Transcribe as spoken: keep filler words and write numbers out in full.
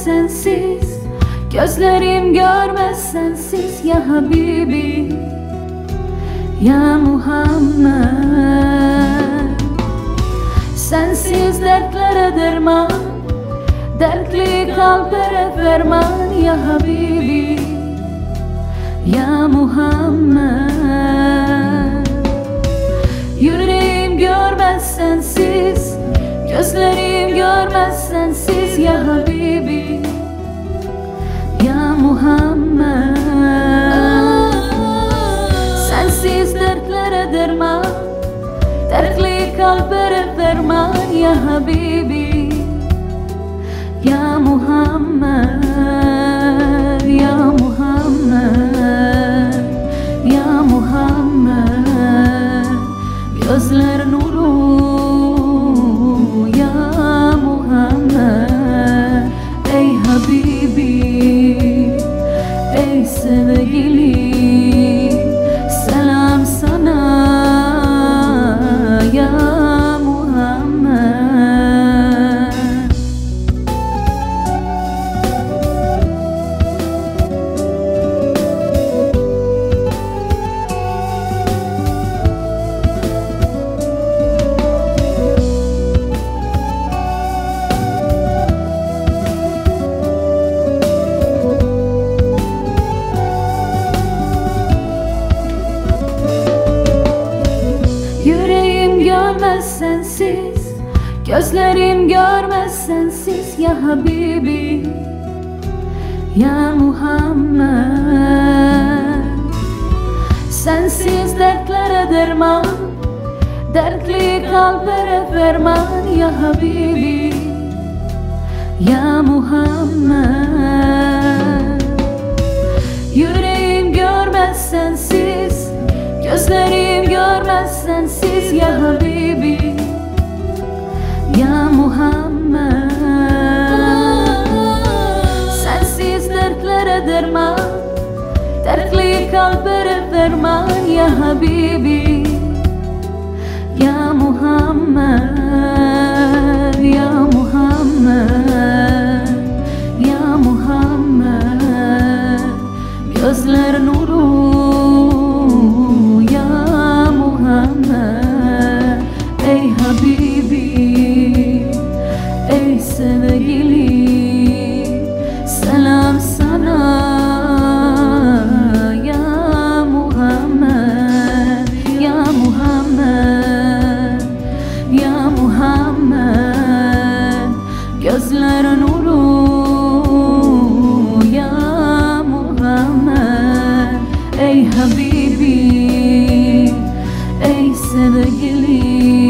sensiz, gözlerim görmez sensiz. Ya Habibi, ya Muhammed, sensiz dertlere derman, dertli kalplere ferman. Ya Habibi, ya Muhammed, yüreğim görmez sensiz, gözlerim görmez sensiz. Ya Habibi, ya Muhammed, sensiz dertlere derman, dertli kalplere ferman. Ya Habibi, ya Muhammed, ya Muhammed, ya Muhammed, gözler nuru. Ya Muhammed, ey Habibi, ey sevgili, selam sana. Ya Muhammed, yüreğim görmez sensiz, gözlerim görmez sensiz. Ya Habibi, ya Muhammed, sensiz dertlere derman, dertli kalplere ferman. Ya Habibi, ya Muhammed, yüreğim görmez sensiz, gözlerim görmez sensiz. Ya Habibi, ya Muhammed, sensiz dertlere derman, dertli kalplere ferman. Ya Habibi, ya Muhammed, ya Muhammed, ya Muhammed, gözler nuru. Ey Habibi, ey sevgili, selam sana. Ya Muhammed, ya Muhammed, ya Muhammed, gözler nuru. Ya Muhammed, ey Habibi, ey sevgili,